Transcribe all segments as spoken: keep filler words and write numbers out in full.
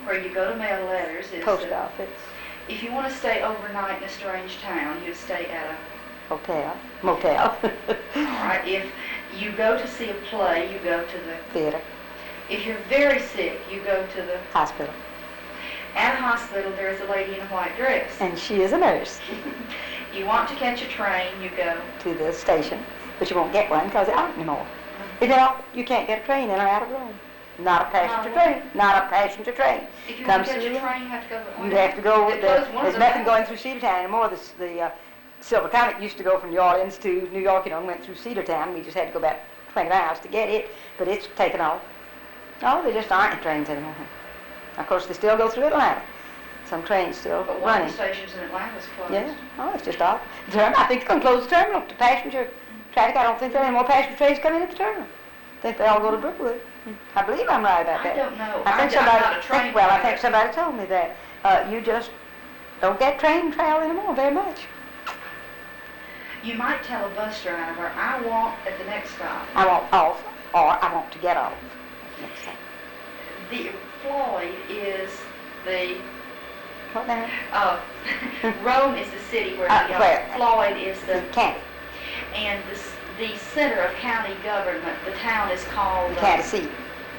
where you go to mail letters. Is Post the, office. If you want to stay overnight in a strange town, you stay at a hotel, motel. All right. If you go to see a play, you go to the theater. If you're very sick, you go to the hospital. At a hospital, there is a lady in a white dress. And she is a nurse. You want to catch a train, you go to the station, but you won't get one because they're out anymore. Mm-hmm. You know, you can't get a train in or out of Rome. Not a passenger no, train. Not a passenger train. If you Comes want to catch a train, you have to go to You have to go with the, there's the nothing going through Cedartown anymore. The, the uh, Silver Comet used to go from New Orleans to New York, you know, and went through Cedartown. We just had to go about twenty miles to get it, but it's taken off. No, there just aren't any trains anymore. Of course, they still go through Atlanta. Some trains still but running. But one of the stations in Atlanta is closed. Yeah, oh, it's just off. The terminal, I think they're going to close the terminal to passenger traffic. I don't think there are any more passenger trains coming at the terminal. I think they all go to Brookwood. I believe I'm right about that. I don't know. I think I, somebody, I'm not a train think, well, I driver. think somebody told me that uh, you just don't get train travel anymore very much. You might tell a bus driver, I want at the next stop. I want off, or I want to get off at the next stop. The Floyd is the What now? Uh, Rome is the city where uh, the uh, where? Floyd is the county, and the the center of county government. The town is called the county seat.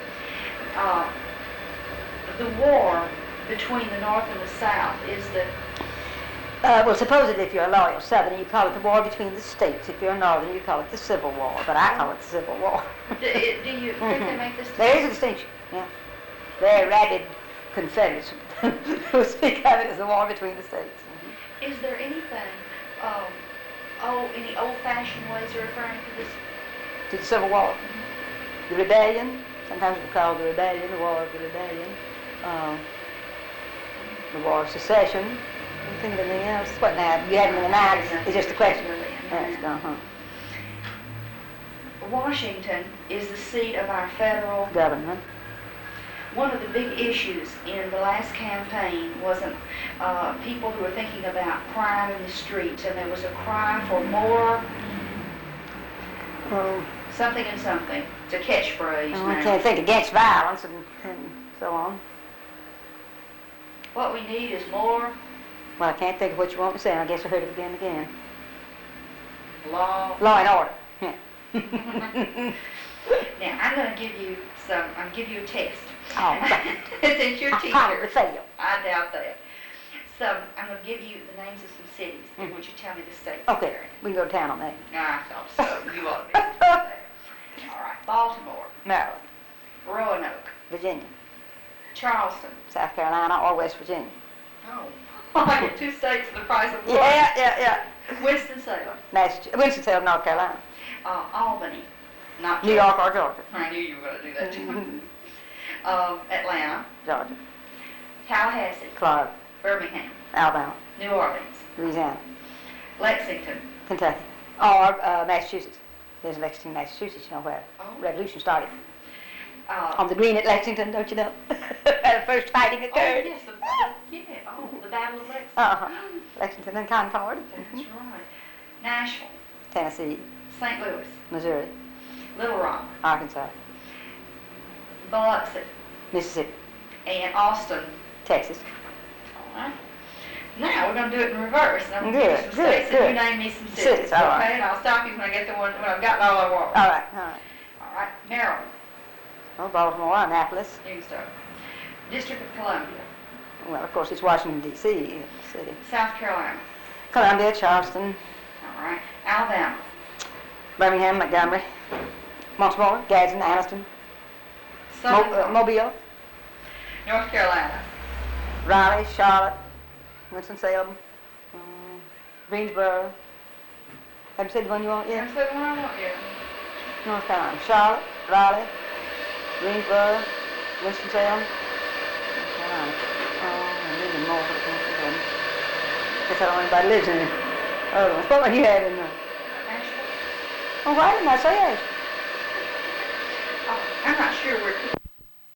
Uh, the war between the North and the South is the. Uh, well, supposedly if you're a loyal Southern, you call it the war between the states. If you're a Northern, you call it the Civil War. But I call it the Civil War. do, it, do you think they make this? There is a distinction. Yeah, they're rabid Confederates who speak of it as the war between the states. Mm-hmm. Is there anything, um, oh, any old-fashioned ways of referring to this? To the Civil War, mm-hmm. the rebellion. Sometimes it's called the rebellion, the war of the rebellion, uh, the war of secession. I think of anything else. What now? You had them in the mind. It's just a question. Yes, uh-huh. Washington is the seat of our federal government. One of the big issues in the last campaign wasn't uh, people who were thinking about crime in the streets, and there was a cry for more well, something and something. It's a catchphrase. Well, I can't think against violence and, and so on. What we need is more. Well, I can't think of what you want to say. I guess I heard it again and again. Law. Law and order. Yeah. Now, I'm going to give you some, I'll give you a test. Oh, right. Since you're a teacher. I would fail. I doubt that. So, I'm going to give you the names of some cities, mm-hmm. and would you tell me the states? Okay, we can go to town on that. I thought so. You ought to be able to do that. All right. Baltimore. Maryland. Roanoke. Virginia. Charleston. South Carolina or West Virginia. Oh. Like two states for the price of one. Yeah, yeah, yeah. Winston-Salem. Massachusetts. Winston-Salem, North Carolina. Uh, Albany. Not New York or Georgia. I knew you were going to do that too. um, Atlanta. Georgia. Tallahassee. Florida. Birmingham. Alabama. New Orleans. Louisiana. Lexington. Kentucky. Or uh, Massachusetts. There's Lexington, Massachusetts, you know, where oh. the revolution started. Uh, On the green at Lexington, don't you know? Where the first fighting occurred. Oh, yes. The, the, yeah. Oh, the Battle of Lexington. Uh-huh. Lexington and Concord. That's mm-hmm. right. Nashville. Tennessee. Saint Louis. Missouri. Little Rock. Arkansas. Biloxi. Mississippi. And Austin. Texas. All right. Now we're going to do it in reverse. And I'm going to good, give you some good, states good. and you name me some cities. Cities, all right. Okay, and I'll stop you when I get the one when I've gotten all I want. All right, all right. All right. Maryland. Well, Baltimore, Annapolis. You can start. District of Columbia. Well, of course, it's Washington, D C city. South Carolina. Columbia, Charleston. All right. Alabama. Birmingham, Montgomery. Baltimore, Gadsden, Anniston. Mo- uh, Mobile. North Carolina. Raleigh, Charlotte. Winston-Salem. Um, Greensboro. Haven't said the one you want yet? That's the one I want, yeah. North Carolina. Charlotte, Raleigh, Greensboro, Winston-Salem. North Carolina. Oh, and there's more, but I can't think of them. Guess I don't know anybody lives in it. Oh, what one you have in there? Asheville. Oh, why didn't I say Asheville? Oh, I'm not sure where